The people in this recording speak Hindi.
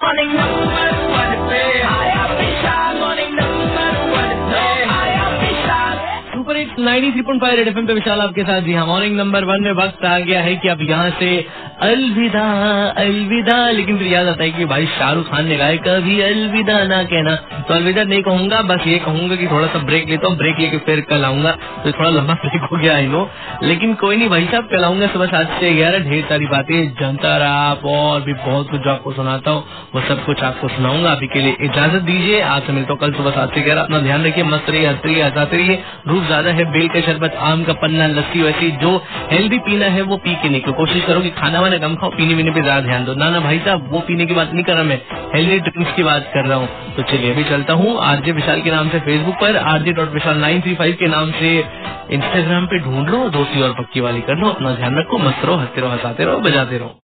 मॉर्निंग नंबर 1 पे आया विशाल, मॉर्निंग नंबर 1 पे आया Vishal. Super hits 93.5 red FM पे विशाल आपके साथ। जी हाँ, मॉर्निंग नंबर 1 में वक्त आ गया है कि अब यहाँ से अलविदा अलविदा, लेकिन फिर याद आता है कि भाई शाहरुख खान ने गाया कभी अलविदा ना कहना, तो अलविदा नहीं कहूंगा, बस ये कहूंगा कि थोड़ा सा ब्रेक लेता हूँ, ब्रेक लेके फिर कल आऊंगा। तो थोड़ा लंबा ब्रेक हो गया आई नो, लेकिन कोई नहीं भाई साहब, कल आऊंगा सुबह 7 से 11। ढेर सारी बातें जनता रहा और भी बहुत कुछ जो आपको सुनाता हूँ वो सब कुछ आपको सुनाऊंगा। अभी के लिए इजाजत दीजिए, आपसे मिलता हूँ कल सुबह 7 से 11। अपना ध्यान रखिए, मस्त रहिए, हंसते रहिए, हंसाते रहिए। धूप ज्यादा है, बेल का शरबत, आम का पन्ना, लस्सी वैसी जो हेल्दी पीना है वो पी के निकलो। कोशिश करो कि खाना वाना कम खाओ, पीने वीने पे ज्यादा ध्यान दो। ना भाई साहब, वो पीने की बात नहीं कर रहा मैं, हेल्दी ड्रिंक्स की बात कर रहा हूँ। तो चलिए अभी चलता हूँ। आरजे विशाल के नाम से फेसबुक पर, RJ.Vishal935 के नाम से इंस्टाग्राम पे ढूंढ लो, दोस्ती और पक्की वाली कर लो। अपना ध्यान रखो, मस्त रहो, हंसते रहो, हंसाते रहो, बजाते रहो।